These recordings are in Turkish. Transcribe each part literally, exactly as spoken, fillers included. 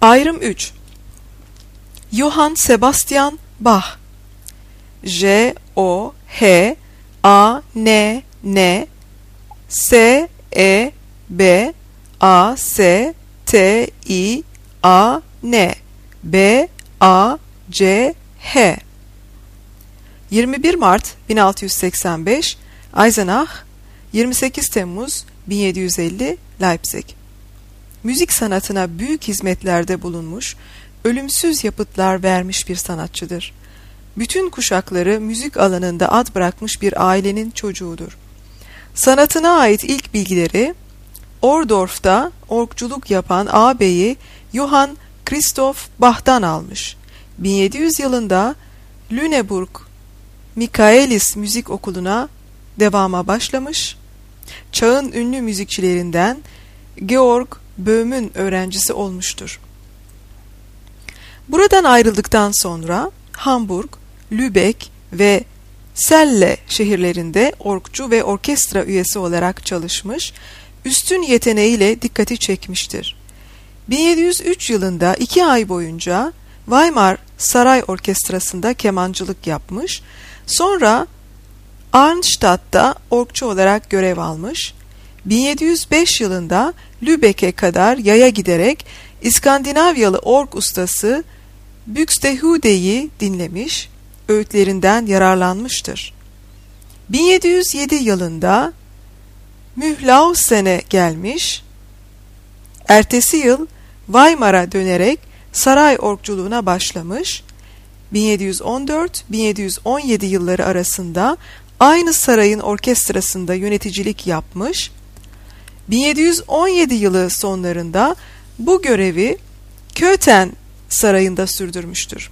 Ayrım üç. Johann Sebastian Bach. J O H A N N S E B A S T I A N B A C H. yirmi bir Mart bin altı yüz seksen beş Eisenach, yirmi sekiz Temmuz bin yedi yüz elli Leipzig. Müzik sanatına büyük hizmetlerde bulunmuş, ölümsüz yapıtlar vermiş bir sanatçıdır. Bütün kuşakları müzik alanında ad bırakmış bir ailenin çocuğudur. Sanatına ait ilk bilgileri Ohrdorf'ta orgculuk yapan ağabeyi Johann Christoph Bach'tan almış. bin yedi yüz yılında Lüneburg Michaelis Müzik Okulu'na devama başlamış. Çağın ünlü müzikçilerinden Georg Böhm'ün öğrencisi olmuştur. Buradan ayrıldıktan sonra Hamburg, Lübeck ve Celle şehirlerinde orgçu ve orkestra üyesi olarak çalışmış, üstün yeteneğiyle dikkati çekmiştir. bin yedi yüz üç yılında iki ay boyunca Weimar Saray Orkestrası'nda kemancılık yapmış, sonra Arnstadt'ta orgçu olarak görev almış, bin yedi yüz beş yılında Lübeck'e kadar yaya giderek İskandinavyalı org ustası Buxtehude'yi dinlemiş, öğütlerinden yararlanmıştır. bin yedi yüz yedi yılında Mühlhausen'e gelmiş, ertesi yıl Weimar'a dönerek saray orgculuğuna başlamış, bin yedi yüz on dört bin yedi yüz on yedi yılları arasında aynı sarayın orkestrasında yöneticilik yapmış, bin yedi yüz on yedi yılı sonlarında bu görevi Köthen sarayında sürdürmüştür.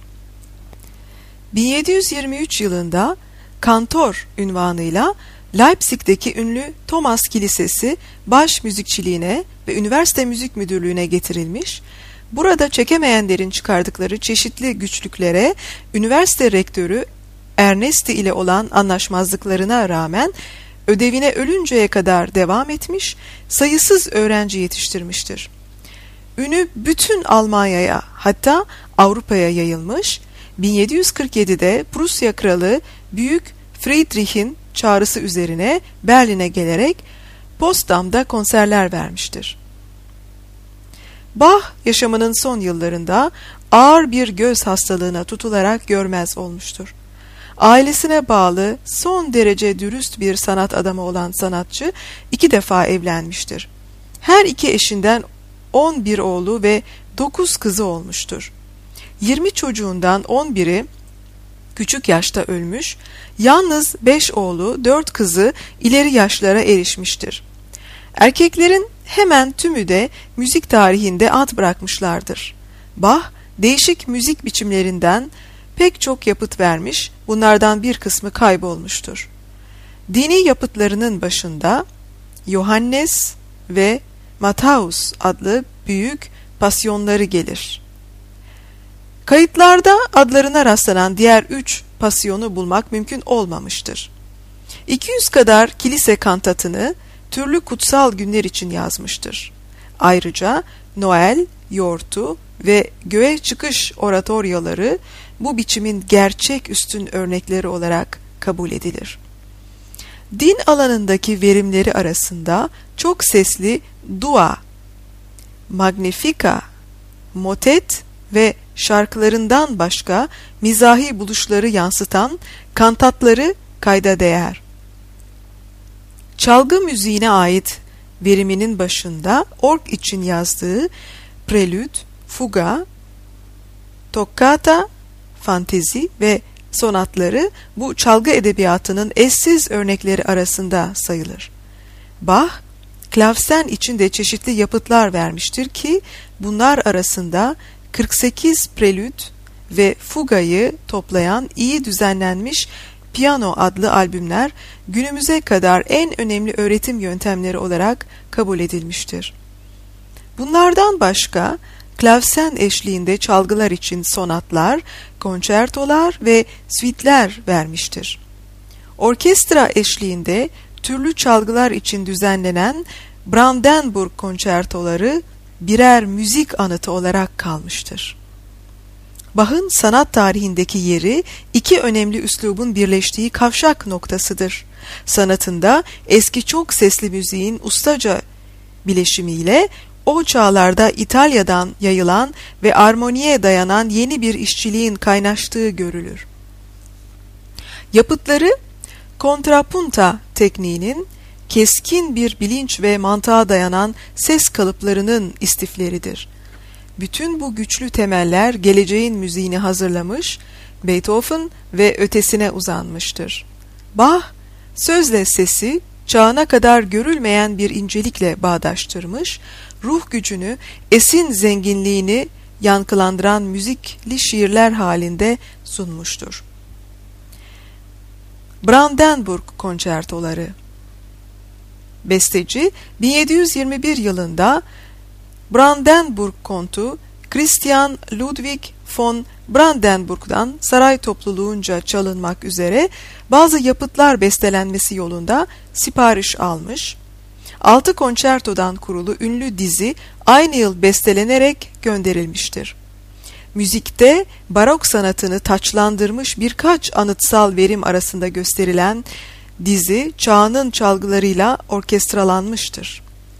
bin yedi yüz yirmi üç yılında kantor unvanıyla Leipzig'teki ünlü Thomas Kilisesi baş müzikçiliğine ve üniversite müzik müdürlüğüne getirilmiş, burada çekemeyenlerin çıkardıkları çeşitli güçlüklere üniversite rektörü Ernesti ile olan anlaşmazlıklarına rağmen ödevine ölünceye kadar devam etmiş, sayısız öğrenci yetiştirmiştir. Ünü bütün Almanya'ya, hatta Avrupa'ya yayılmış, bin yedi yüz kırk yedi'de Prusya Kralı Büyük Friedrich'in çağrısı üzerine Berlin'e gelerek Potsdam'da konserler vermiştir. Bach yaşamının son yıllarında ağır bir göz hastalığına tutularak görmez olmuştur. Ailesine bağlı son derece dürüst bir sanat adamı olan sanatçı iki defa evlenmiştir. Her iki eşinden on bir oğlu ve dokuz kızı olmuştur. yirmi çocuğundan on biri küçük yaşta ölmüş, yalnız beş oğlu, dört kızı ileri yaşlara erişmiştir. Erkeklerin hemen tümü de müzik tarihinde ad bırakmışlardır. Bach, değişik müzik biçimlerinden pek çok yapıt vermiş, bunlardan bir kısmı kaybolmuştur. Dini yapıtlarının başında Johannes ve Matthäus adlı büyük pasyonları gelir. Kayıtlarda adlarına rastlanan diğer üç pasyonu bulmak mümkün olmamıştır. iki yüz kadar kilise kantatını türlü kutsal günler için yazmıştır. Ayrıca Noel, yortu ve göğe çıkış oratoryaları bu biçimin gerçek üstün örnekleri olarak kabul edilir. Din alanındaki verimleri arasında çok sesli dua, magnifica, motet ve şarkılarından başka mizahi buluşları yansıtan kantatları kayda değer. Çalgı müziğine ait veriminin başında org için yazdığı prelüt, fuga, toccata, fantezi ve sonatları bu çalgı edebiyatının eşsiz örnekleri arasında sayılır. Bach, klavsen için de çeşitli yapıtlar vermiştir ki bunlar arasında kırk sekiz prelüt ve fugayı toplayan iyi düzenlenmiş Piyano adlı albümler günümüze kadar en önemli öğretim yöntemleri olarak kabul edilmiştir. Bunlardan başka klavsen eşliğinde çalgılar için sonatlar, konçertolar ve suite'ler vermiştir. Orkestra eşliğinde türlü çalgılar için düzenlenen Brandenburg konçertoları, birer müzik anıtı olarak kalmıştır. Bach'ın sanat tarihindeki yeri iki önemli üslubun birleştiği kavşak noktasıdır. Sanatında eski çok sesli müziğin ustaca bileşimiyle o çağlarda İtalya'dan yayılan ve armoniye dayanan yeni bir işçiliğin kaynaştığı görülür. Yapıtları kontrapunta tekniğinin keskin bir bilinç ve mantığa dayanan ses kalıplarının istifleridir. Bütün bu güçlü temeller geleceğin müziğini hazırlamış, Beethoven ve ötesine uzanmıştır. Bach, sözle sesi çağına kadar görülmeyen bir incelikle bağdaştırmış, ruh gücünü, esin zenginliğini yankılandıran müzikli şiirler halinde sunmuştur. Brandenburg konçertoları. Besteci bin yedi yüz yirmi bir yılında Brandenburg kontu Christian Ludwig von Brandenburg'dan saray topluluğunca çalınmak üzere bazı yapıtlar bestelenmesi yolunda sipariş almış. Altı konçertodan kurulu ünlü dizi aynı yıl bestelenerek gönderilmiştir. Müzikte barok sanatını taçlandırmış birkaç anıtsal verim arasında gösterilen dizi çağının çalgılarıyla orkestralanmıştır.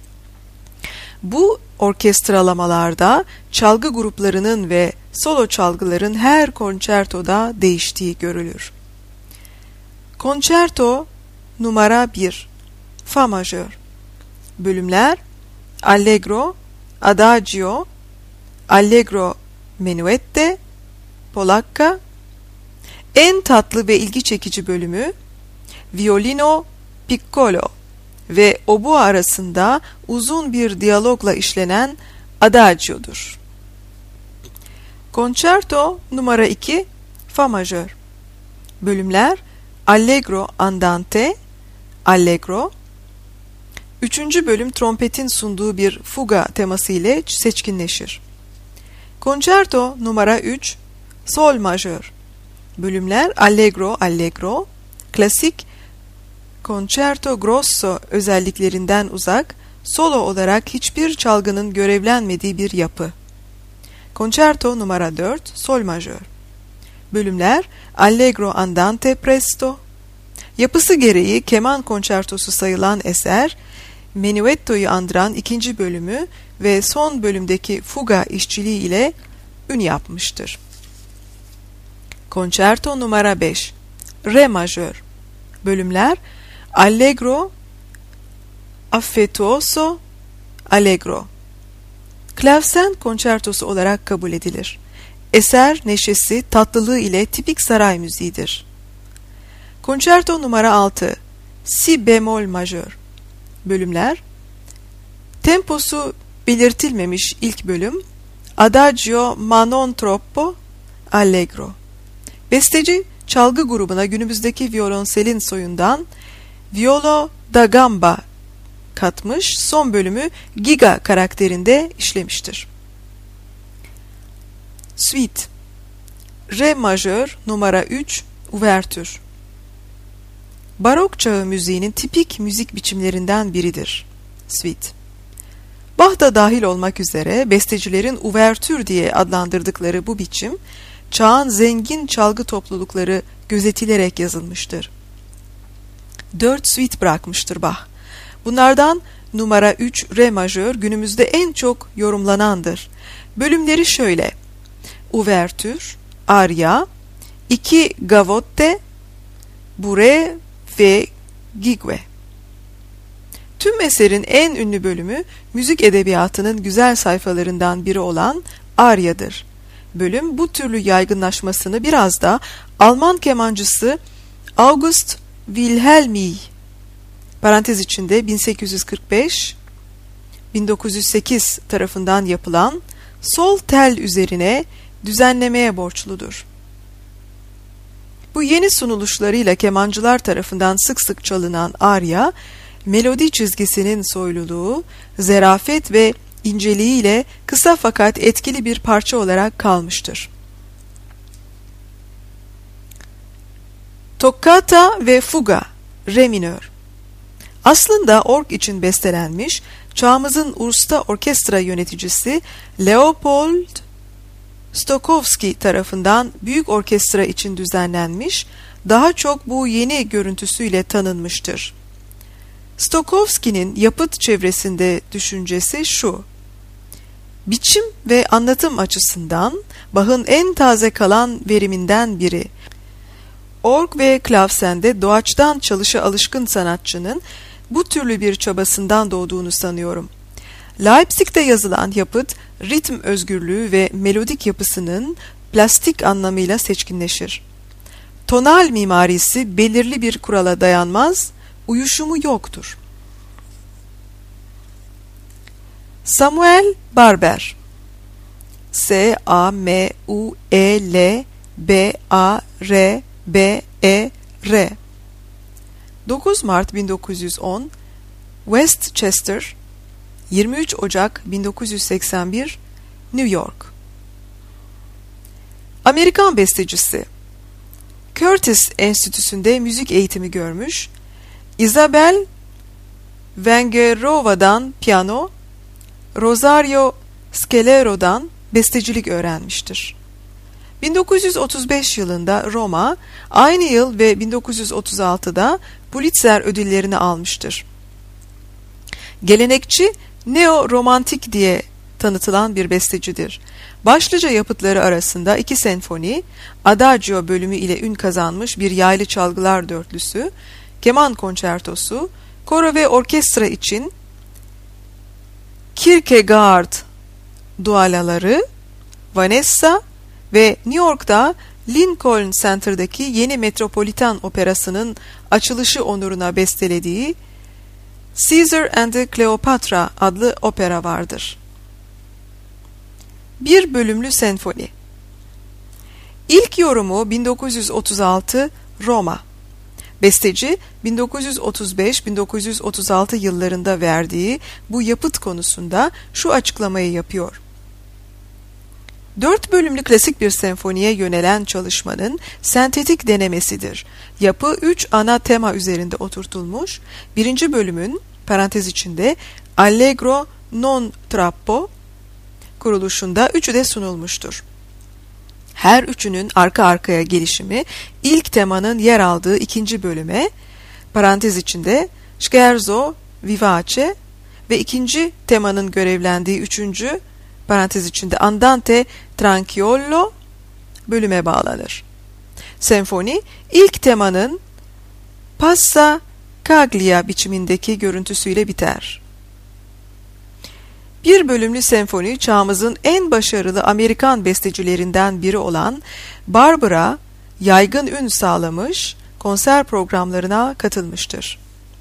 Bu orkestralamalarda çalgı gruplarının ve solo çalgıların her konçertoda değiştiği görülür. Konçerto numara bir Fa majör. Bölümler Allegro, Adagio, Allegro Menuette, Polacca. En tatlı ve ilgi çekici bölümü Violino Piccolo ve oboe arasında uzun bir diyalogla işlenen Adagio'dur. Konçerto numara iki Fa majör. Bölümler Allegro Andante, Allegro. Üçüncü bölüm trompetin sunduğu bir fuga teması ile seçkinleşir. Konçerto numara üç Sol majör. Bölümler Allegro, Allegro. Klasik Concerto Grosso özelliklerinden uzak, solo olarak hiçbir çalgının görevlenmediği bir yapı. Konçerto numara dört Sol majör. Bölümler Allegro Andante Presto. Yapısı gereği keman konçertosu sayılan eser, Menuetto'yu andıran ikinci bölümü ve son bölümdeki fuga işçiliği ile ün yapmıştır. Konçerto numara beş Re majör. Bölümler Allegro, Affettuoso, Allegro. Klavsen konçertosu olarak kabul edilir. Eser neşesi, tatlılığı ile tipik saray müziğidir. Konçerto numara altı Si bemol majör. Bölümler temposu belirtilmemiş ilk bölüm Adagio ma non troppo, Allegro. Besteci çalgı grubuna günümüzdeki violonselin soyundan violo da gamba katmış, son bölümü giga karakterinde işlemiştir. Suite Re majör numara üç Uvertür. Barok çağı müziğinin tipik müzik biçimlerinden biridir. Suite. Bach da dahil olmak üzere bestecilerin uvertür diye adlandırdıkları bu biçim, çağın zengin çalgı toplulukları gözetilerek yazılmıştır. Dört suite bırakmıştır Bach. Bunlardan numara üç Re majör günümüzde en çok yorumlanandır. Bölümleri şöyle: Uvertür, Aria, iki Gavotte, Bourrée ve Gigue. Tüm eserin en ünlü bölümü müzik edebiyatının güzel sayfalarından biri olan Aria'dır. Bölüm bu türlü yaygınlaşmasını biraz da Alman kemancısı August Wilhelmy parantez içinde bin sekiz yüz kırk beş bin dokuz yüz sekiz tarafından yapılan sol tel üzerine düzenlemeye borçludur. Bu yeni sunuluşlarıyla kemancılar tarafından sık sık çalınan Aria, melodi çizgisinin soyluluğu, zerafet ve inceliğiyle kısa fakat etkili bir parça olarak kalmıştır. Toccata ve Fuga, Re minör. Aslında org için bestelenmiş, çağımızın usta orkestra yöneticisi Leopold Stokowski tarafından büyük orkestra için düzenlenmiş, daha çok bu yeni görüntüsüyle tanınmıştır. Stokowski'nin yapıt çevresinde düşüncesi şu: biçim ve anlatım açısından Bach'ın en taze kalan veriminden biri. Org ve klavsende doğaçtan çalışa alışkın sanatçının bu türlü bir çabasından doğduğunu sanıyorum. Leipzig'te yazılan yapıt, ritim özgürlüğü ve melodik yapısının plastik anlamıyla seçkinleşir. Tonal mimarisi belirli bir kurala dayanmaz, uyuşumu yoktur. Samuel Barber, S A M U E L B A R B E R, dokuz Mart bin dokuz yüz on, Westchester, yirmi üç Ocak bin dokuz yüz seksen bir, New York. Amerikan bestecisi, Curtis Enstitüsü'nde müzik eğitimi görmüş, Isabel Wengerova'dan piyano, Rosario Scalero'dan bestecilik öğrenmiştir. bin dokuz yüz otuz beş yılında Roma, aynı yıl ve bin dokuz yüz otuz altıda Pulitzer ödüllerini almıştır. Gelenekçi, neo-romantik diye tanıtılan bir bestecidir. Başlıca yapıtları arasında iki senfoni, Adagio bölümü ile ün kazanmış bir yaylı çalgılar dörtlüsü, keman konçertosu, koro ve orkestra için Kierkegaard dualaları, Vanessa ve New York'ta Lincoln Center'daki yeni Metropolitan Operası'nın açılışı onuruna bestelediği Caesar and Cleopatra adlı opera vardır. Bir bölümlü senfoni. İlk yorumu bin dokuz yüz otuz altı, Roma. Besteci bin dokuz yüz otuz beş bin dokuz yüz otuz altı yıllarında verdiği bu yapıt konusunda şu açıklamayı yapıyor: Dört bölümlü klasik bir senfoniye yönelen çalışmanın sentetik denemesidir. Yapı üç ana tema üzerinde oturtulmuş. Birinci bölümün parantez içinde Allegro non troppo kuruluşunda üçü de sunulmuştur. Her üçünün arka arkaya gelişimi ilk temanın yer aldığı ikinci bölüme parantez içinde Scherzo vivace ve ikinci temanın görevlendiği üçüncü parantez içinde Andante tranquillo bölüme bağlanır. Senfoni ilk temanın passacaglia biçimindeki görüntüsüyle biter. Bir bölümlü senfoni çağımızın en başarılı Amerikan bestecilerinden biri olan Barbara yaygın ün sağlamış, konser programlarına katılmıştır.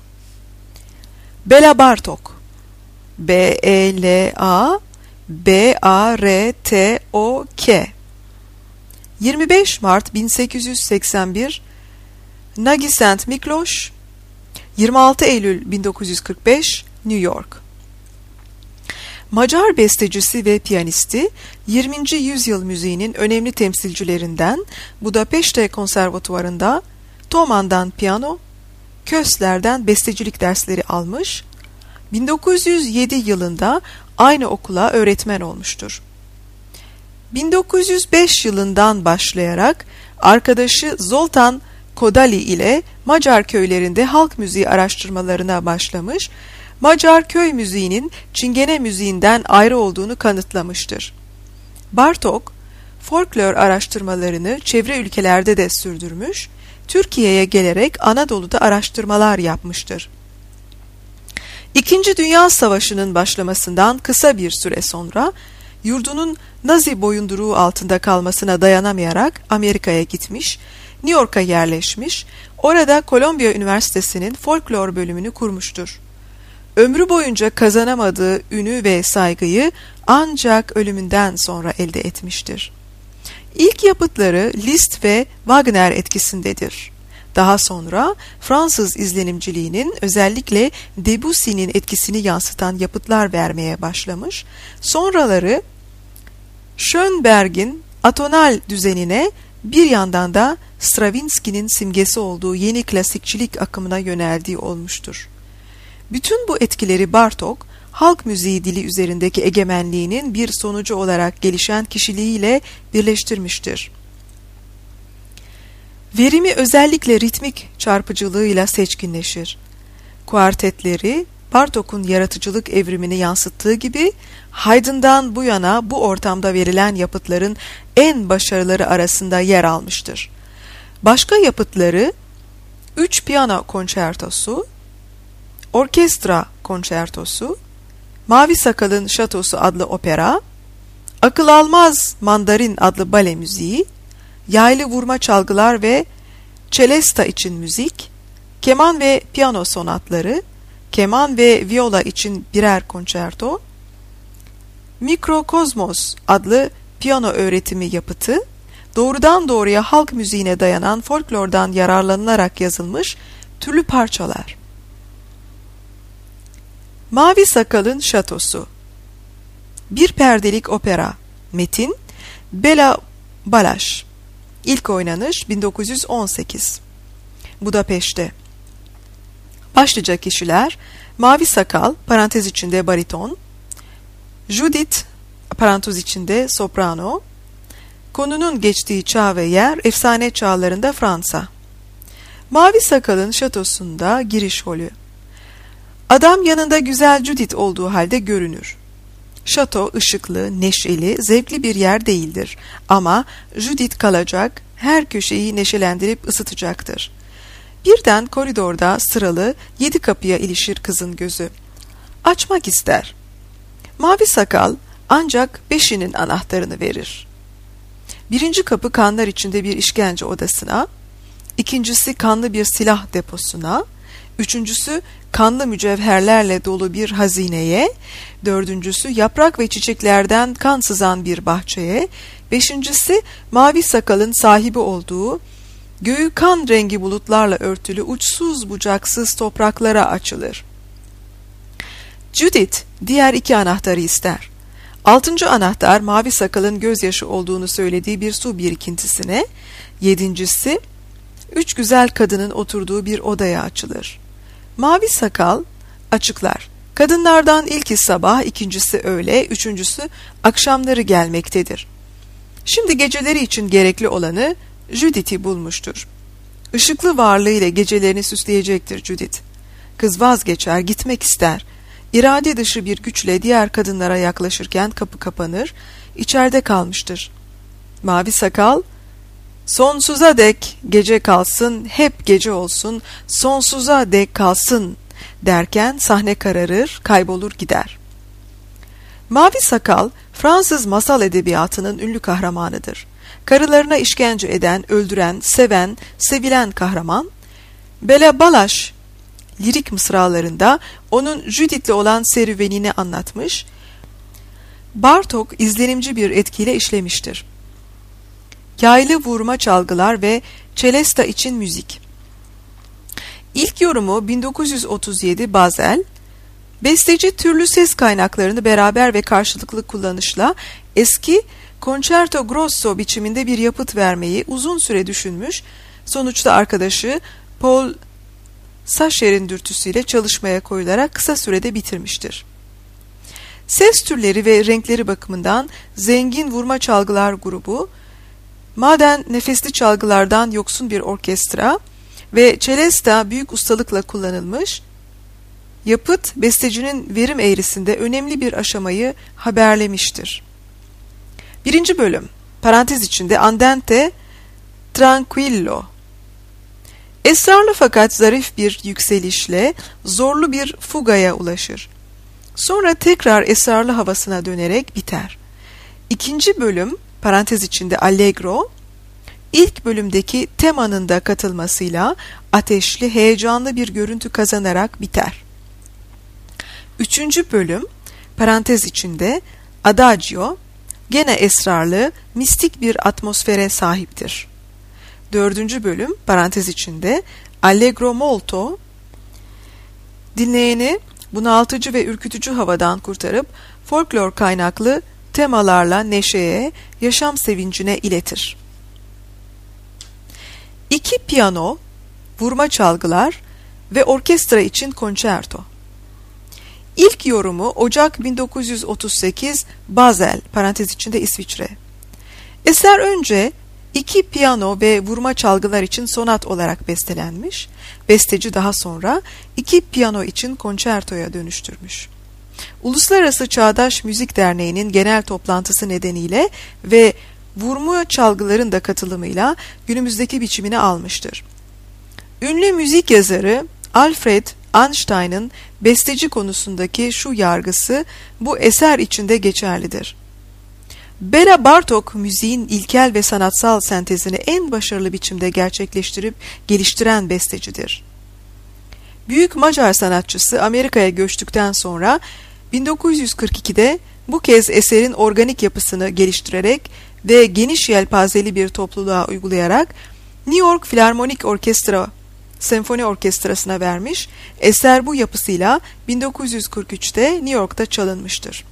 Bela Bartok, B E L A B A R T O K, yirmi beş Mart bin sekiz yüz seksen bir, Nagy Saint Miklos, yirmi altı Eylül bin dokuz yüz kırk beş, New York. Macar bestecisi ve piyanisti, yirminci yüzyıl müziğinin önemli temsilcilerinden, Budapeşte Konservatuvarı'nda Thomann'dan piyano, Kösler'den bestecilik dersleri almış, bin dokuz yüz yedi yılında aynı okula öğretmen olmuştur. bin dokuz yüz beş yılından başlayarak arkadaşı Zoltán Kodály ile Macar köylerinde halk müziği araştırmalarına başlamış, Macar köy müziğinin Çingene müziğinden ayrı olduğunu kanıtlamıştır. Bartók, folklor araştırmalarını çevre ülkelerde de sürdürmüş, Türkiye'ye gelerek Anadolu'da araştırmalar yapmıştır. İkinci Dünya Savaşı'nın başlamasından kısa bir süre sonra, yurdunun Nazi boyunduruğu altında kalmasına dayanamayarak Amerika'ya gitmiş, New York'a yerleşmiş, orada Kolombiya Üniversitesi'nin folklor bölümünü kurmuştur. Ömrü boyunca kazanamadığı ünü ve saygıyı ancak ölümünden sonra elde etmiştir. İlk yapıtları Liszt ve Wagner etkisindedir. Daha sonra Fransız izlenimciliğinin özellikle Debussy'nin etkisini yansıtan yapıtlar vermeye başlamış, sonraları Schönberg'in atonal düzenine bir yandan da Stravinsky'nin simgesi olduğu yeni klasikçilik akımına yöneldiği olmuştur. Bütün bu etkileri Bartók, halk müziği dili üzerindeki egemenliğinin bir sonucu olarak gelişen kişiliğiyle birleştirmiştir. Verimi özellikle ritmik çarpıcılığıyla seçkinleşir. Kuartetleri, Bartók'un yaratıcılık evrimini yansıttığı gibi, Haydn'dan bu yana bu ortamda verilen yapıtların en başarıları arasında yer almıştır. Başka yapıtları, üç piyano konçertosu, orkestra konçertosu, Mavi Sakal'ın Şatosu adlı opera, Akıl Almaz Mandarin adlı bale müziği, Yaylı Vurma Çalgılar ve Celesta için müzik, keman ve piyano sonatları, keman ve viola için birer konçerto, Mikrokozmos adlı piyano öğretimi yapıtı, doğrudan doğruya halk müziğine dayanan folklordan yararlanılarak yazılmış türlü parçalar. Mavi Sakal'ın Şatosu, bir perdelik opera, metin, Bela Balázs, ilk oynanış bin dokuz yüz on sekiz, Budapeşte. Başlıca kişiler, Mavi Sakal, parantez içinde bariton, Judith, parantez içinde soprano, konunun geçtiği çağ ve yer, efsane çağlarında Fransa. Mavi Sakal'ın Şatosu'nda giriş holü. Adam yanında güzel Judith olduğu halde görünür. Şato ışıklı, neşeli, zevkli bir yer değildir ama Judith kalacak, her köşeyi neşelendirip ısıtacaktır. Birden koridorda sıralı yedi kapıya ilişir kızın gözü. Açmak ister. Mavi Sakal ancak beşinin anahtarını verir. Birinci kapı kanlar içinde bir işkence odasına, ikincisi kanlı bir silah deposuna, üçüncüsü kanlı mücevherlerle dolu bir hazineye, dördüncüsü yaprak ve çiçeklerden kan sızan bir bahçeye, beşincisi Mavi Sakal'ın sahibi olduğu, göğü kan rengi bulutlarla örtülü uçsuz bucaksız topraklara açılır. Judith diğer iki anahtarı ister. Altıncı anahtar Mavi Sakal'ın gözyaşı olduğunu söylediği bir su birikintisine, yedincisi üç güzel kadının oturduğu bir odaya açılır. Mavi Sakal açıklar. Kadınlardan ilki sabah, ikincisi öğle, üçüncüsü akşamları gelmektedir. Şimdi geceleri için gerekli olanı Judith'i bulmuştur. Işıklı varlığıyla gecelerini süsleyecektir Judith. Kız vazgeçer, gitmek ister. İrade dışı bir güçle diğer kadınlara yaklaşırken kapı kapanır, içeride kalmıştır. Mavi Sakal, sonsuza dek gece kalsın, hep gece olsun, sonsuza dek kalsın derken sahne kararır, kaybolur gider. Mavi Sakal, Fransız masal edebiyatının ünlü kahramanıdır. Karılarına işkence eden, öldüren, seven, sevilen kahraman, Bela Balázs lirik mısralarında onun Judith'le olan serüvenini anlatmış, Bartók izlenimci bir etkiyle işlemiştir. Yaylı Vurma Çalgılar ve Celesta için müzik. İlk yorumu bin dokuz yüz otuz yedi Basel, besteci türlü ses kaynaklarını beraber ve karşılıklı kullanışla eski concerto grosso biçiminde bir yapıt vermeyi uzun süre düşünmüş, sonuçta arkadaşı Paul Sacher'in dürtüsüyle çalışmaya koyularak kısa sürede bitirmiştir. Ses türleri ve renkleri bakımından zengin vurma çalgılar grubu, maden nefesli çalgılardan yoksun bir orkestra ve celesta büyük ustalıkla kullanılmış, yapıt bestecinin verim eğrisinde önemli bir aşamayı haberlemiştir. Birinci bölüm, parantez içinde andante tranquillo. Esrarlı fakat zarif bir yükselişle zorlu bir fugaya ulaşır. Sonra tekrar esrarlı havasına dönerek biter. İkinci bölüm, parantez içinde allegro, ilk bölümdeki temanın da katılmasıyla ateşli, heyecanlı bir görüntü kazanarak biter. Üçüncü bölüm, parantez içinde adagio, gene esrarlı, mistik bir atmosfere sahiptir. Dördüncü bölüm, parantez içinde allegro molto, dinleyeni bunaltıcı ve ürkütücü havadan kurtarıp folklor kaynaklı temalarla neşeye, yaşam sevincine iletir. İki piyano, vurma çalgılar ve orkestra için konçerto. İlk yorumu Ocak bin dokuz yüz otuz sekiz, Basel, parantez içinde İsviçre. Eser önce iki piyano ve vurma çalgılar için sonat olarak bestelenmiş, besteci daha sonra iki piyano için konçertoya dönüştürmüş. Uluslararası Çağdaş Müzik Derneği'nin genel toplantısı nedeniyle ve vurma çalgıların da katılımıyla günümüzdeki biçimini almıştır. Ünlü müzik yazarı Alfred Einstein'ın besteci konusundaki şu yargısı bu eser içinde geçerlidir. Bela Bartok müziğin ilkel ve sanatsal sentezini en başarılı biçimde gerçekleştirip geliştiren bestecidir. Büyük Macar sanatçısı Amerika'ya göçtükten sonra bin dokuz yüz kırk ikide bu kez eserin organik yapısını geliştirerek ve geniş yelpazeli bir topluluğa uygulayarak New York Filarmonik Orkestra Senfoni Orkestrası'na vermiş, eser bu yapısıyla bin dokuz yüz kırk üçte New York'ta çalınmıştır.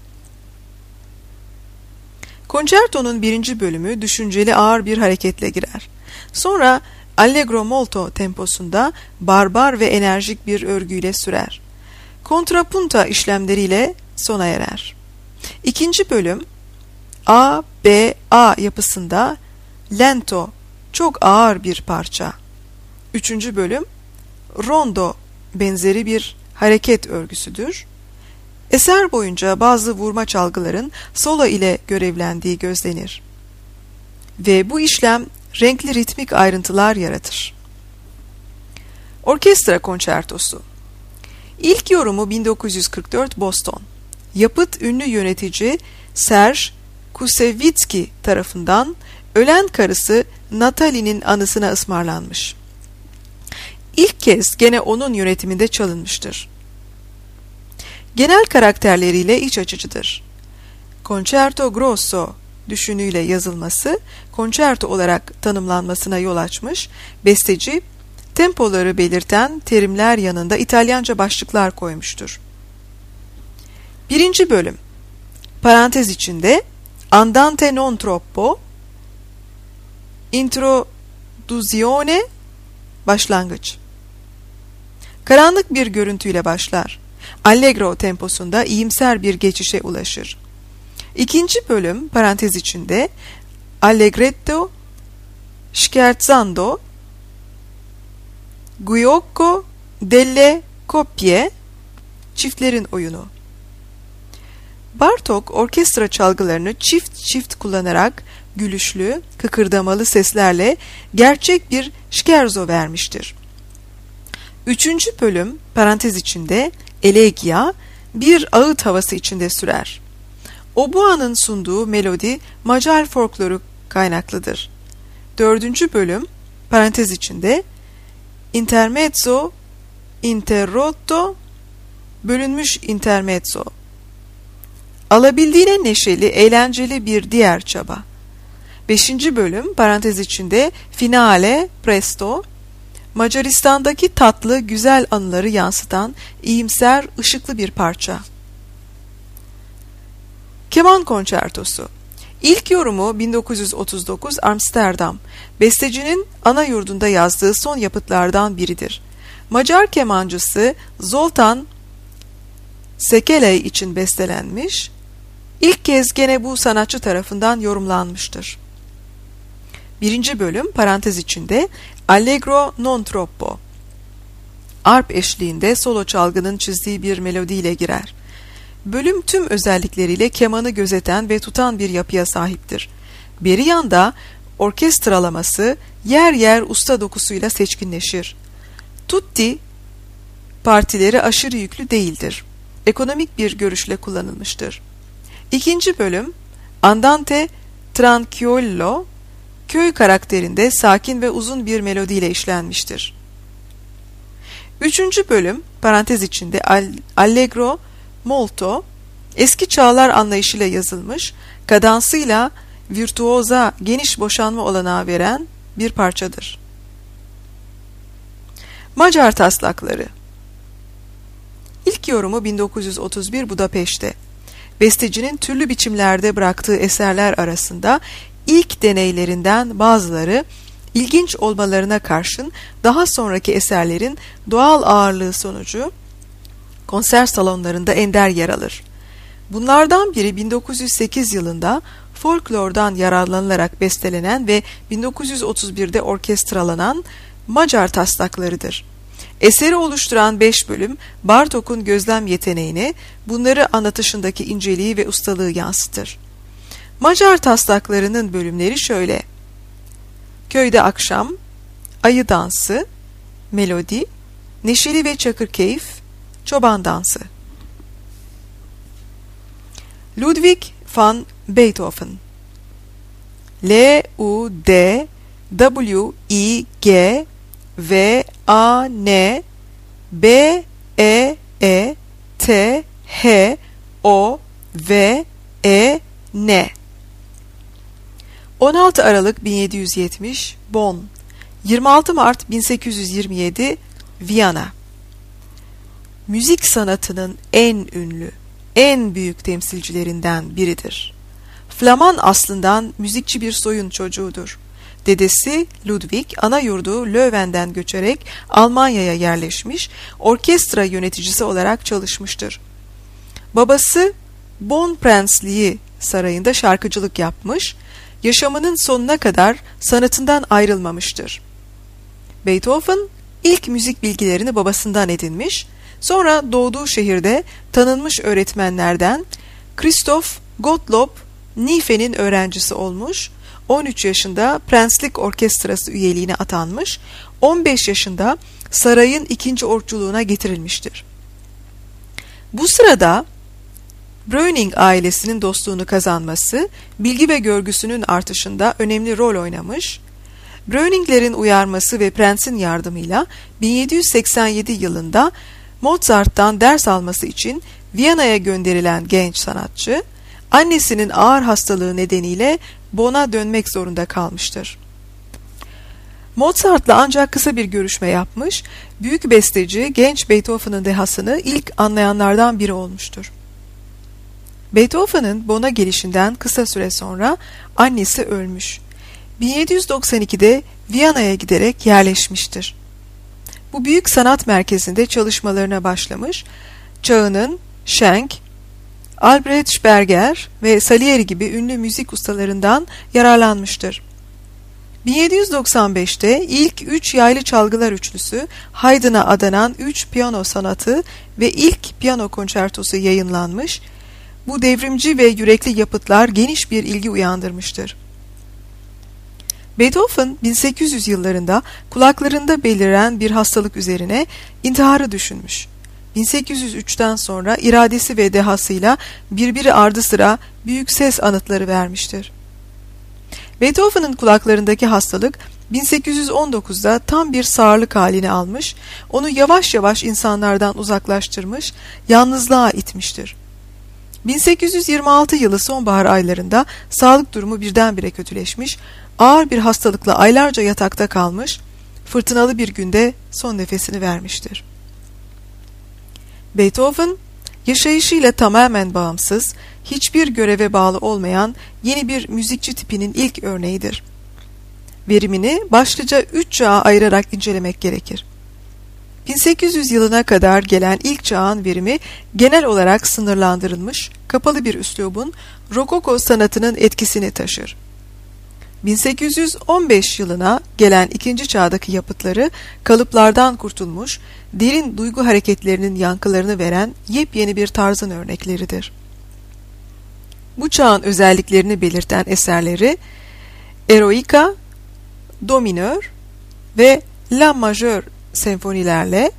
Konçertonun birinci bölümü düşünceli ağır bir hareketle girer. Sonra allegro molto temposunda barbar ve enerjik bir örgüyle sürer. Kontrapunta işlemleriyle sona erer. İkinci bölüm A B A yapısında lento, çok ağır bir parça. Üçüncü bölüm rondo benzeri bir hareket örgüsüdür. Eser boyunca bazı vurma çalgıların solo ile görevlendiği gözlenir. Ve bu işlem renkli ritmik ayrıntılar yaratır. Orkestra konçertosu. İlk yorumu bin dokuz yüz kırk dört Boston. Yapıt ünlü yönetici Serge Koussevitzky tarafından ölen karısı Natalie'nin anısına ısmarlanmış. İlk kez gene onun yönetiminde çalınmıştır. Genel karakterleriyle iç açıcıdır. Concerto Grosso düşünüyle yazılması, konçerto olarak tanımlanmasına yol açmış, besteci, tempoları belirten terimler yanında İtalyanca başlıklar koymuştur. Birinci bölüm, parantez içinde, Andante non troppo, Introduzione, başlangıç. Karanlık bir görüntüyle başlar. Allegro temposunda iyimser bir geçişe ulaşır. İkinci bölüm parantez içinde Allegretto, Scherzando, Giuoco delle Coppie, çiftlerin oyunu. Bartok orkestra çalgılarını çift çift kullanarak gülüşlü, kıkırdamalı seslerle gerçek bir scherzo vermiştir. Üçüncü bölüm parantez içinde Elegia bir ağıt havası içinde sürer. Oboa'nın sunduğu melodi Macar folkloru kaynaklıdır. Dördüncü bölüm parantez içinde Intermezzo, Interrotto, bölünmüş intermezzo. Alabildiğine neşeli, eğlenceli bir diğer çaba. Beşinci bölüm parantez içinde Finale, Presto, Macaristan'daki tatlı, güzel anıları yansıtan iyimser, ışıklı bir parça. Keman konçertosu. İlk yorumu bin dokuz yüz otuz dokuz Amsterdam. Bestecinin ana yurdunda yazdığı son yapıtlardan biridir. Macar kemancısı Zoltán Szekely için bestelenmiş, ilk kez gene bu sanatçı tarafından yorumlanmıştır. Birinci bölüm parantez içinde Allegro non troppo. Arp eşliğinde solo çalgının çizdiği bir melodiyle girer. Bölüm tüm özellikleriyle kemanı gözeten ve tutan bir yapıya sahiptir. Beri yanda orkestralaması yer yer usta dokusuyla seçkinleşir. Tutti partileri aşırı yüklü değildir. Ekonomik bir görüşle kullanılmıştır. İkinci bölüm Andante tranquillo, köy karakterinde sakin ve uzun bir melodiyle işlenmiştir. Üçüncü bölüm parantez içinde Allegro molto, eski çağlar anlayışıyla yazılmış, kadansıyla virtüoza geniş boşanma olanağı veren bir parçadır. Macar taslakları. İlk yorumu bin dokuz yüz otuz bir Budapeşte. Bestecinin türlü biçimlerde bıraktığı eserler arasında ilk deneylerinden bazıları ilginç olmalarına karşın daha sonraki eserlerin doğal ağırlığı sonucu konser salonlarında ender yer alır. Bunlardan biri bin dokuz yüz sekiz yılında folklordan yararlanılarak bestelenen ve bin dokuz yüz otuz birde orkestralanan Macar taslaklarıdır. Eseri oluşturan beş bölüm Bartók'un gözlem yeteneğini, bunları anlatışındaki inceliği ve ustalığı yansıtır. Macar taslaklarının bölümleri şöyle: Köyde Akşam, Ayı Dansı, Melodi, Neşeli ve Çakır Keyif, Çoban Dansı. Ludwig van Beethoven, L U D W I G V A N B E E T H O V E N on altı Aralık bin yedi yüz yetmiş Bonn, yirmi altı Mart bin sekiz yüz yirmi yedi Viyana. Müzik sanatının en ünlü, en büyük temsilcilerinden biridir. Flaman aslından müzikçi bir soyun çocuğudur. Dedesi Ludwig ana yurdu Löwen'den göçerek Almanya'ya yerleşmiş, orkestra yöneticisi olarak çalışmıştır. Babası Bonn Prensliği sarayında şarkıcılık yapmış, yaşamının sonuna kadar sanatından ayrılmamıştır. Beethoven ilk müzik bilgilerini babasından edinmiş, sonra doğduğu şehirde tanınmış öğretmenlerden Christoph Gottlob Niefen'in öğrencisi olmuş, on üç yaşında Prenslik Orkestrası üyeliğine atanmış, on beş yaşında sarayın ikinci orkçuluğuna getirilmiştir. Bu sırada Browning ailesinin dostluğunu kazanması, bilgi ve görgüsünün artışında önemli rol oynamış. Browninglerin uyarması ve prensin yardımıyla bin yedi yüz seksen yedi yılında Mozart'tan ders alması için Viyana'ya gönderilen genç sanatçı, annesinin ağır hastalığı nedeniyle Bonn'a dönmek zorunda kalmıştır. Mozart'la ancak kısa bir görüşme yapmış, büyük besteci genç Beethoven'ın dehasını ilk anlayanlardan biri olmuştur. Beethoven'ın Bonn'a gelişinden kısa süre sonra annesi ölmüş. bin yedi yüz doksan ikide Viyana'ya giderek yerleşmiştir. Bu büyük sanat merkezinde çalışmalarına başlamış, çağının Schenk, Albrecht Sperger ve Salieri gibi ünlü müzik ustalarından yararlanmıştır. bin yedi yüz doksan beşte ilk üç yaylı çalgılar üçlüsü, Haydn'a adanan üç piyano sonatı ve ilk piyano konçertosu yayınlanmış, bu devrimci ve yürekli yapıtlar geniş bir ilgi uyandırmıştır. Beethoven bin sekiz yüz yıllarında kulaklarında beliren bir hastalık üzerine intiharı düşünmüş. bin sekiz yüz üçten sonra iradesi ve dehasıyla birbiri ardı sıra büyük ses anıtları vermiştir. Beethoven'ın kulaklarındaki hastalık bin sekiz yüz on dokuzda tam bir sağırlık halini almış, onu yavaş yavaş insanlardan uzaklaştırmış, yalnızlığa itmiştir. bin sekiz yüz yirmi altı yılı sonbahar aylarında sağlık durumu birdenbire kötüleşmiş, ağır bir hastalıkla aylarca yatakta kalmış, fırtınalı bir günde son nefesini vermiştir. Beethoven, yaşayışıyla tamamen bağımsız, hiçbir göreve bağlı olmayan yeni bir müzikçi tipinin ilk örneğidir. Verimini başlıca üç çağa ayırarak incelemek gerekir. bin sekiz yüz yılına kadar gelen ilk çağın verimi genel olarak sınırlandırılmış, kapalı bir üslubun Rokoko sanatının etkisini taşır. bin sekiz yüz on beş yılına gelen ikinci çağdaki yapıtları kalıplardan kurtulmuş, derin duygu hareketlerinin yankılarını veren yepyeni bir tarzın örnekleridir. Bu çağın özelliklerini belirten eserleri Eroica, Do minör ve La majör senfonilerle,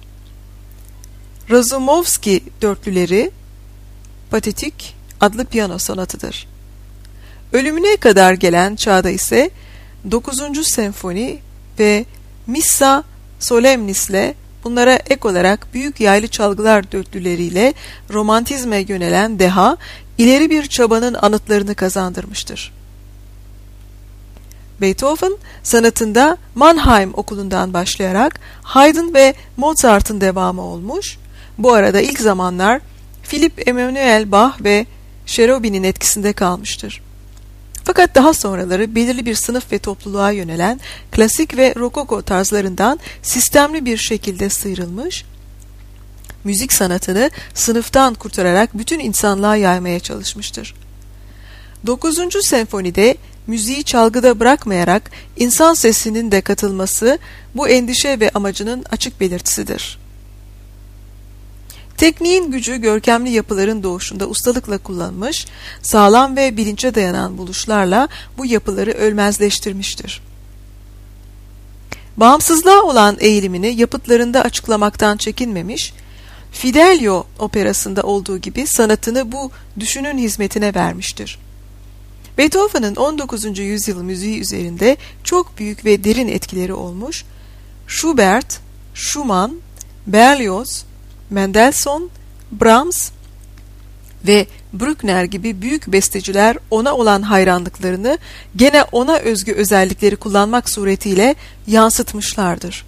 Razumovski dörtlüleri, Patetik adlı piyano sonatıdır. Ölümüne kadar gelen çağda ise dokuzuncu senfoni ve Missa Solemnis'le, bunlara ek olarak büyük yaylı çalgılar dörtlüleriyle romantizme yönelen deha, ileri bir çabanın anıtlarını kazandırmıştır. Beethoven, sanatında Mannheim okulundan başlayarak Haydn ve Mozart'ın devamı olmuş, bu arada ilk zamanlar Philipp Emanuel Bach ve Cherubin'in etkisinde kalmıştır. Fakat daha sonraları belirli bir sınıf ve topluluğa yönelen klasik ve rokoko tarzlarından sistemli bir şekilde sıyrılmış, müzik sanatını sınıftan kurtararak bütün insanlığa yaymaya çalışmıştır. dokuzuncu senfonide müziği çalgıda bırakmayarak insan sesinin de katılması bu endişe ve amacının açık belirtisidir. Tekniğin gücü görkemli yapıların doğuşunda ustalıkla kullanılmış, sağlam ve bilince dayanan buluşlarla bu yapıları ölmezleştirmiştir. Bağımsızlığa olan eğilimini yapıtlarında açıklamaktan çekinmemiş, Fidelio operasında olduğu gibi sanatını bu düşünün hizmetine vermiştir. Beethoven'ın on dokuzuncu yüzyıl müziği üzerinde çok büyük ve derin etkileri olmuş, Schubert, Schumann, Berlioz, Mendelssohn, Brahms ve Bruckner gibi büyük besteciler ona olan hayranlıklarını gene ona özgü özellikleri kullanmak suretiyle yansıtmışlardır.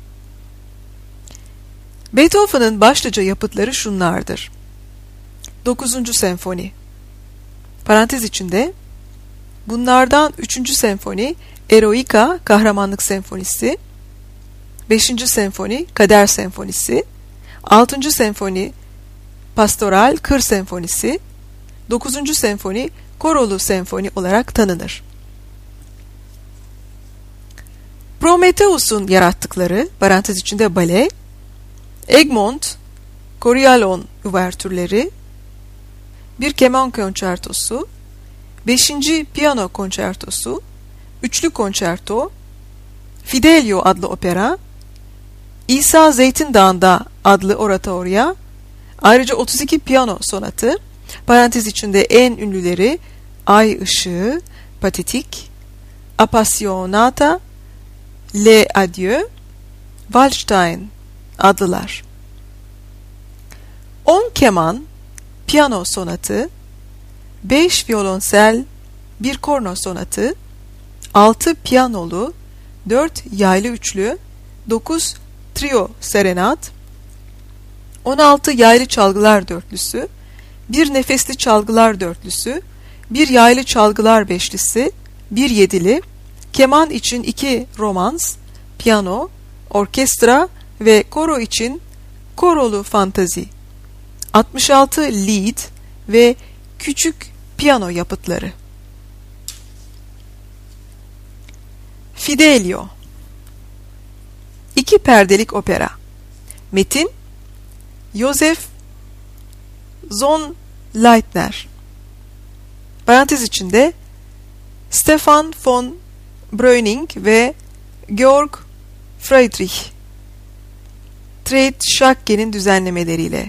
Beethoven'ın başlıca yapıtları şunlardır. dokuzuncu senfoni. Parantez içinde bunlardan üçüncü senfoni Eroica, kahramanlık senfonisi, beşinci senfoni Kader senfonisi, altıncı senfoni Pastoral, kır senfonisi, dokuzuncu senfoni korolu senfoni olarak tanınır. Prometheus'un yarattıkları, parantez içinde bale, Egmont, Coriolan üvertürleri, bir keman konçertosu, beşinci piyano konçertosu, üçlü konçerto, Fidelio adlı opera, İsa Zeytin Dağı'nda adlı oratorya, ayrıca otuz iki piyano sonatı, parantez içinde en ünlüleri Ay Işığı, Patetik, Appassionata, Le Adieu, Waldstein adlılar. on keman, piyano sonatı, beş violonsel, bir korno sonatı, altı piyanolu, dört yaylı üçlü, dokuz trio serenat, on altı yaylı çalgılar dörtlüsü, bir nefesli çalgılar dörtlüsü, bir yaylı çalgılar beşlisi, bir yedili, keman için iki romans, piyano, orkestra ve koro için korolu fantazi, altmış altı lied ve küçük piyano yapıtları. Fidelio, İki perdelik opera. Metin Joseph Zonleitner. Parantez içinde Stefan von Breuning ve Georg Friedrich Treitschke düzenlemeleriyle.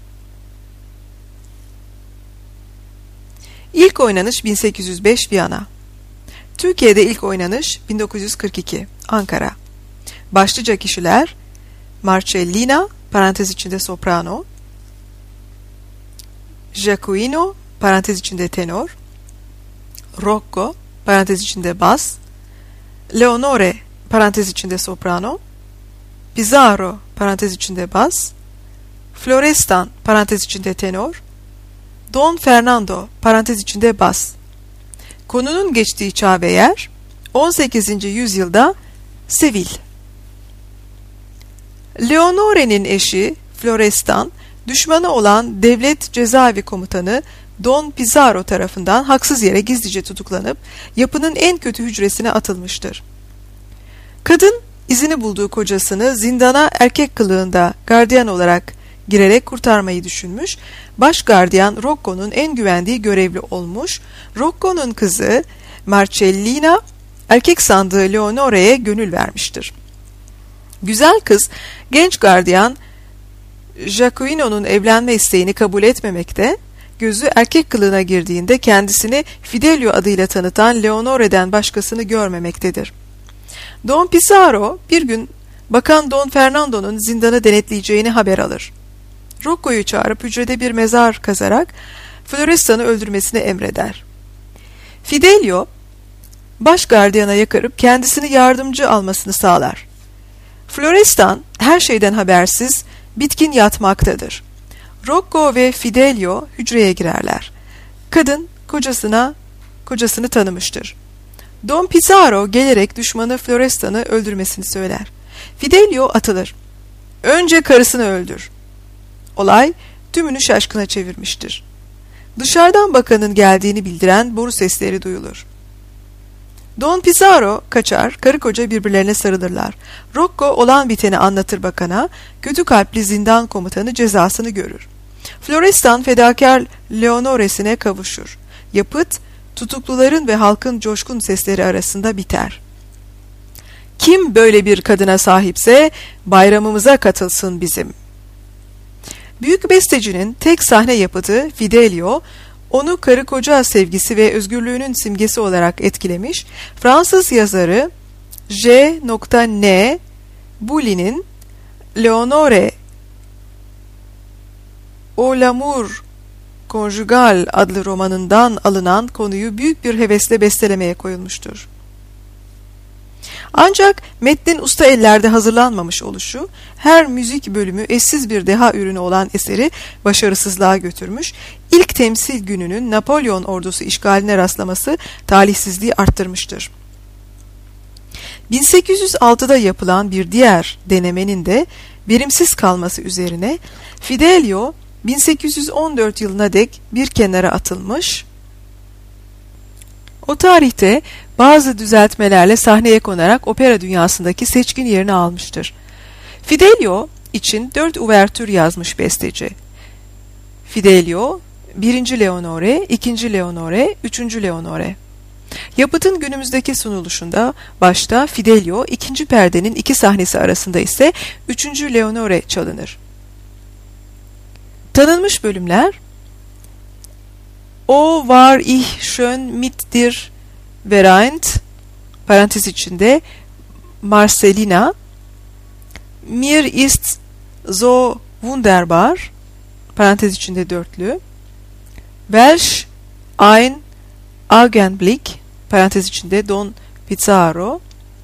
İlk oynanış bin sekiz yüz beş Viyana. Türkiye'de ilk oynanış bin dokuz yüz kırk iki Ankara. Başlıca kişiler Marcellina, parantez içinde soprano, Jacquino, parantez içinde tenor, Rocco, parantez içinde bas, Leonore, parantez içinde soprano, Pizarro, parantez içinde bas, Florestan, parantez içinde tenor, Don Fernando, parantez içinde bas. Konunun geçtiği çağ ve yer on sekizinci yüzyılda Sevil. Leonore'nin eşi Florestan, düşmanı olan devlet cezaevi komutanı Don Pizarro tarafından haksız yere gizlice tutuklanıp yapının en kötü hücresine atılmıştır. Kadın, izini bulduğu kocasını zindana erkek kılığında gardiyan olarak girerek kurtarmayı düşünmüş, baş gardiyan Rocco'nun en güvendiği görevli olmuş, Rocco'nun kızı Marcellina, erkek sandığı Leonore'ye gönül vermiştir. Güzel kız, genç gardiyan Jacquino'nun evlenme isteğini kabul etmemekte, gözü erkek kılığına girdiğinde kendisini Fidelio adıyla tanıtan Leonore'den başkasını görmemektedir. Don Pizarro bir gün Bakan Don Fernando'nun zindanı denetleyeceğini haber alır. Rocco'yu çağırıp hücrede bir mezar kazarak Florestan'ı öldürmesini emreder. Fidelio, baş gardiyana yakarıp kendisini yardımcı almasını sağlar. Florestan her şeyden habersiz bitkin yatmaktadır. Rocco ve Fidelio hücreye girerler. Kadın kocasına kocasını tanımıştır. Don Pizarro gelerek düşmanı Florestan'ı öldürmesini söyler. Fidelio atılır. Önce karısını öldür. olay tümünü şaşkına çevirmiştir. Dışarıdan bakanın geldiğini bildiren boru sesleri duyulur. Don Pizarro kaçar, karı koca birbirlerine sarılırlar. Rocco olan biteni anlatır bakana, kötü kalpli zindan komutanı cezasını görür. Florestan fedakar Leonore'sine kavuşur. Yapıt, tutukluların ve halkın coşkun sesleri arasında biter. Kim böyle bir kadına sahipse bayramımıza katılsın bizim. Büyük bestecinin tek sahne yapıtı Fidelio, onu karı koca sevgisi ve özgürlüğünün simgesi olarak etkilemiş, Fransız yazarı J N Bully'nin Leonore O l'amour conjugal adlı romanından alınan konuyu büyük bir hevesle bestelemeye koyulmuştur. Ancak metnin usta ellerde hazırlanmamış oluşu, her müzik bölümü eşsiz bir deha ürünü olan eseri başarısızlığa götürmüş, ilk temsil gününün Napolyon ordusu işgaline rastlaması talihsizliği arttırmıştır. bin sekiz yüz altıda yapılan bir diğer denemenin de verimsiz kalması üzerine Fidelio bin sekiz yüz on dört yılına dek bir kenara atılmış, o tarihte bazı düzeltmelerle sahneye konarak opera dünyasındaki seçkin yerini almıştır. Fidelio için dört uvertür yazmış besteci. Fidelio, birinci Leonore, ikinci Leonore, üçüncü Leonore. Yapıtın günümüzdeki sunuluşunda başta Fidelio, ikinci perdenin iki sahnesi arasında ise üçüncü Leonore çalınır. Tanınmış bölümler O war ich schön mit dir vereint, parantez içinde Marcelina, Mir ist so wunderbar, parantez içinde dörtlü, Welch ein Augenblick, parantez içinde Don Pizarro,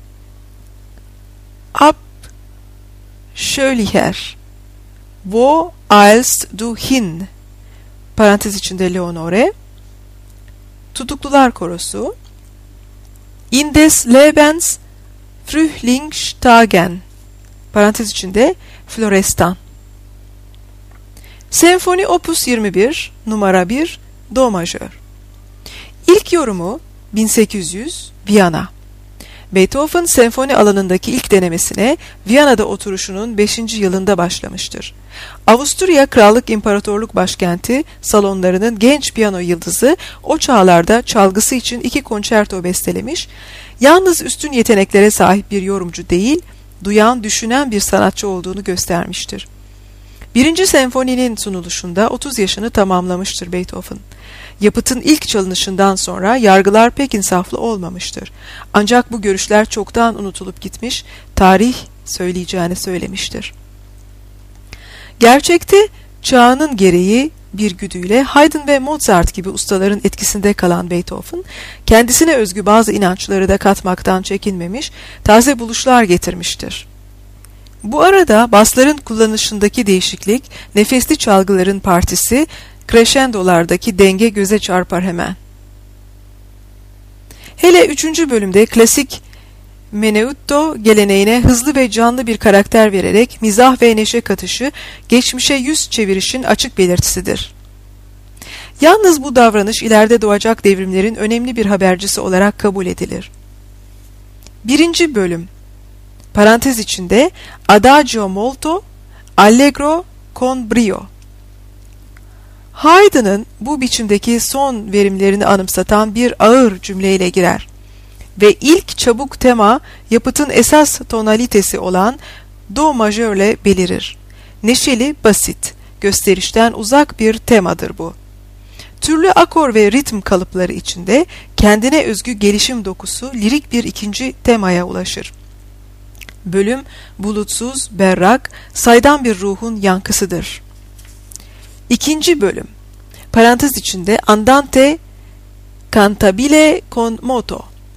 Abscheulicher, Wo eilst du hin, parantez içinde Leonore, Tutuklular Korosu, In des Lebens Frühlingstagen, parantez içinde Florestan. Senfoni Opus yirmi bir, numara bir, Do majör. İlk yorumu bin sekiz yüz, Viyana. Beethoven senfoni alanındaki ilk denemesine Viyana'da oturuşunun beşinci yılında başlamıştır. Avusturya Krallık İmparatorluk Başkenti salonlarının genç piyano yıldızı o çağlarda çalgısı için iki konçerto bestelemiş, yalnız üstün yeteneklere sahip bir yorumcu değil, duyan, düşünen bir sanatçı olduğunu göstermiştir. Birinci senfoninin sunuluşunda otuz yaşını tamamlamıştır Beethoven. Yapıtın ilk çalınışından sonra yargılar pek insaflı olmamıştır. Ancak bu görüşler çoktan unutulup gitmiş, tarih söyleyeceğini söylemiştir. Gerçekte çağının gereği bir güdüyle Haydn ve Mozart gibi ustaların etkisinde kalan Beethoven, kendisine özgü bazı inançları da katmaktan çekinmemiş, taze buluşlar getirmiştir. Bu arada basların kullanışındaki değişiklik, nefesli çalgıların partisi, crescendolardaki denge göze çarpar hemen. Hele üçüncü bölümde klasik menuetto geleneğine hızlı ve canlı bir karakter vererek mizah ve neşe katışı, geçmişe yüz çevirişin açık belirtisidir. Yalnız bu davranış ileride doğacak devrimlerin önemli bir habercisi olarak kabul edilir. Birinci bölüm, parantez içinde Adagio molto, Allegro con brio. Haydn'ın bu biçimdeki son verimlerini anımsatan bir ağır cümleyle girer ve ilk çabuk tema yapıtın esas tonalitesi olan Do majörle belirir. Neşeli, basit, gösterişten uzak bir temadır bu. Türlü akor ve ritim kalıpları içinde kendine özgü gelişim dokusu lirik bir ikinci temaya ulaşır. Bölüm bulutsuz, berrak, saydam bir ruhun yankısıdır. İkinci bölüm, parantez içinde Andante cantabile con moto.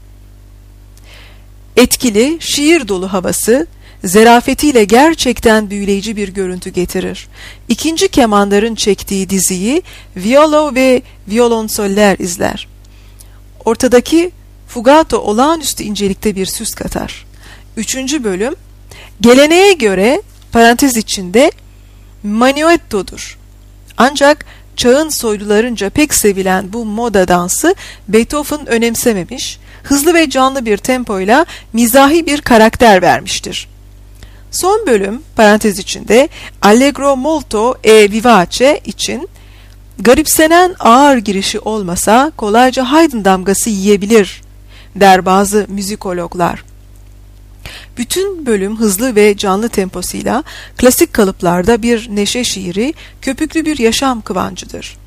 Etkili, şiir dolu havası, zerafetiyle gerçekten büyüleyici bir görüntü getirir. İkinci kemanların çektiği diziyi viyolo ve violonsoller izler. Ortadaki fugato olağanüstü incelikte bir süs katar. Üçüncü bölüm, geleneğe göre parantez içinde Menuetto'dur. Ancak çağın soylularınca pek sevilen bu moda dansı Beethoven önemsememiş, hızlı ve canlı bir tempoyla mizahi bir karakter vermiştir. Son bölüm parantez içinde Allegro molto e vivace için garipsenen ağır girişi olmasa kolayca Haydn damgası yiyebilir der bazı müzikologlar. Bütün bölüm hızlı ve canlı temposuyla klasik kalıplarda bir neşe şiiri, köpüklü bir yaşam kıvancıdır.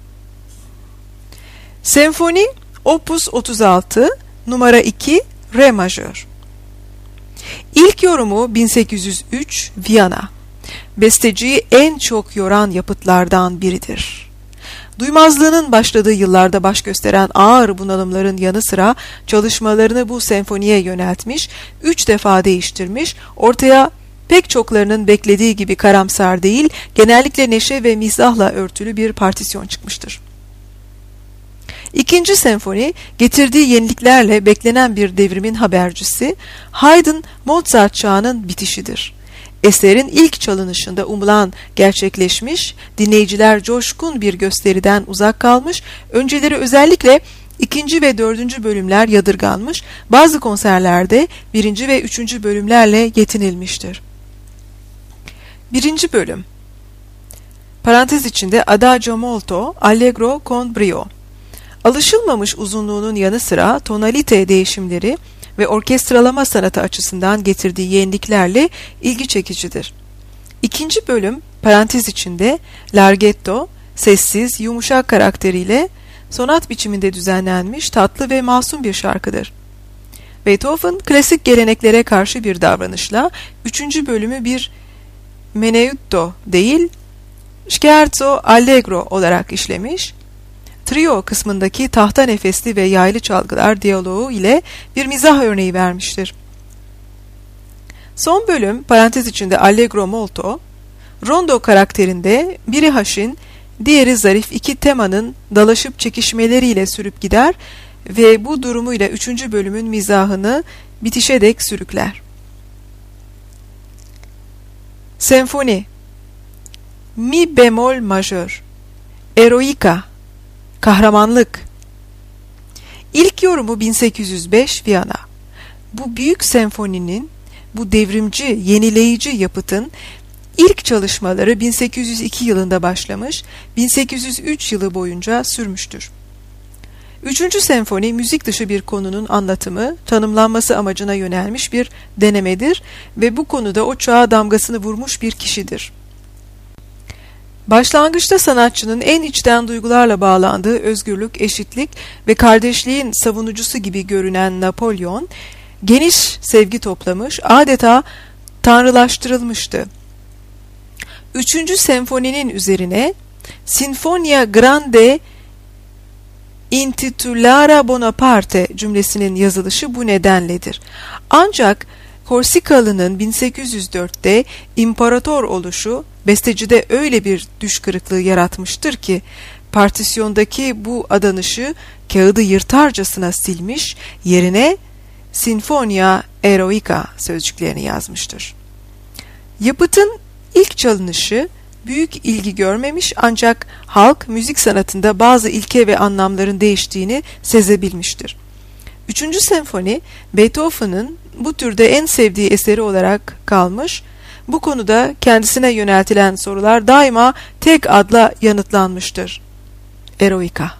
Senfoni Opus otuz altı numara iki Re majör. İlk yorumu bin sekiz yüz üç Viyana. Besteciyi en çok yoran yapıtlardan biridir. Duymazlığının başladığı yıllarda baş gösteren ağır bunalımların yanı sıra çalışmalarını bu senfoniye yöneltmiş, üç defa değiştirmiş, ortaya pek çoklarının beklediği gibi karamsar değil, genellikle neşe ve mizahla örtülü bir partisyon çıkmıştır. İkinci senfoni, getirdiği yeniliklerle beklenen bir devrimin habercisi, Haydn-Mozart çağının bitişidir. Eserin ilk çalınışında umulan gerçekleşmiş, dinleyiciler coşkun bir gösteriden uzak kalmış, önceleri özellikle ikinci ve dördüncü bölümler yadırganmış, bazı konserlerde birinci ve üçüncü bölümlerle yetinilmiştir. Birinci bölüm parantez içinde Adagio molto allegro con brio. Alışılmamış uzunluğunun yanı sıra tonalite değişimleri ve orkestralama sanatı açısından getirdiği yeniliklerle ilgi çekicidir. İkinci bölüm parantez içinde larghetto, sessiz, yumuşak karakteriyle sonat biçiminde düzenlenmiş tatlı ve masum bir şarkıdır. Beethoven klasik geleneklere karşı bir davranışla üçüncü bölümü bir menuetto değil, scherzo allegro olarak işlemiş, trio kısmındaki tahta nefesli ve yaylı çalgılar diyaloğu ile bir mizah örneği vermiştir. Son bölüm parantez içinde allegro molto, rondo karakterinde biri haşin, diğeri zarif iki temanın dalaşıp çekişmeleriyle sürüp gider ve bu durumuyla üçüncü bölümün mizahını bitişe dek sürükler. Senfoni Mi bemol majör Eroika Kahramanlık. İlk yorumu bin sekiz yüz beş Viyana. Bu büyük senfoninin, bu devrimci, yenileyici yapıtın ilk çalışmaları bin sekiz yüz iki yılında başlamış, bin sekiz yüz üç yılı boyunca sürmüştür. Üçüncü senfoni müzik dışı bir konunun anlatımı, tanımlanması amacına yönelmiş bir denemedir ve bu konuda o çağa damgasını vurmuş bir kişidir. Başlangıçta sanatçının en içten duygularla bağlandığı özgürlük, eşitlik ve kardeşliğin savunucusu gibi görünen Napolyon, geniş sevgi toplamış, adeta tanrılaştırılmıştı. Üçüncü senfoninin üzerine Sinfonia Grande Intitulata Bonaparte cümlesinin yazılışı bu nedenledir. Ancak Korsikalı'nın bin sekiz yüz dörtte imparator oluşu bestecide öyle bir düş kırıklığı yaratmıştır ki partisyondaki bu adanışı kağıdı yırtarcasına silmiş, yerine Sinfonia Eroica sözcüklerini yazmıştır. Yapıtın ilk çalınışı büyük ilgi görmemiş, ancak halk müzik sanatında bazı ilke ve anlamların değiştiğini sezebilmiştir. Üçüncü senfoni Beethoven'ın bu türde en sevdiği eseri olarak kalmış, bu konuda kendisine yöneltilen sorular daima tek adla yanıtlanmıştır. Eroica.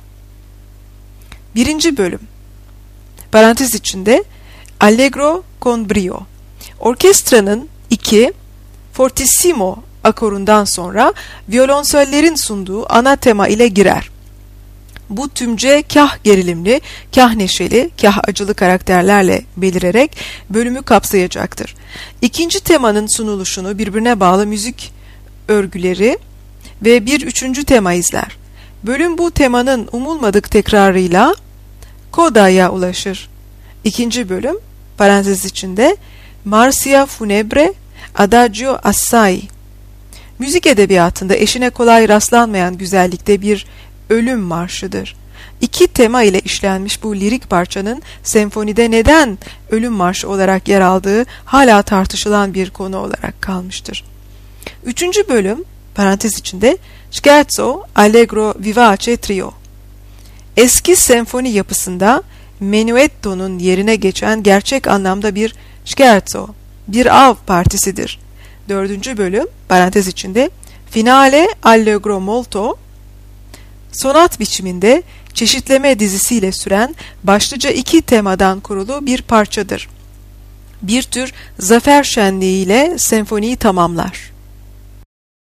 Birinci bölüm parantez içinde Allegro con brio. Orkestranın iki fortissimo akorundan sonra violonsöllerin sunduğu ana tema ile girer. Bu tümce kah gerilimli, kah neşeli, kah acılı karakterlerle belirerek bölümü kapsayacaktır. İkinci temanın sunuluşunu birbirine bağlı müzik örgüleri ve bir üçüncü tema izler. Bölüm bu temanın umulmadık tekrarıyla Koda'ya ulaşır. İkinci bölüm parantez içinde Marcia Funebre Adagio assai. Müzik edebiyatında eşine kolay rastlanmayan güzellikte bir ölüm marşıdır. İki tema ile işlenmiş bu lirik parçanın senfonide neden ölüm marşı olarak yer aldığı hala tartışılan bir konu olarak kalmıştır. Üçüncü bölüm parantez içinde Scherzo Allegro Vivace Trio. Eski senfoni yapısında menuetto'nun yerine geçen gerçek anlamda bir scherzo, bir av partisidir. Dördüncü bölüm parantez içinde Finale Allegro Molto, sonat biçiminde çeşitleme dizisiyle süren başlıca iki temadan kurulu bir parçadır. Bir tür zafer şenliğiyle senfoniyi tamamlar.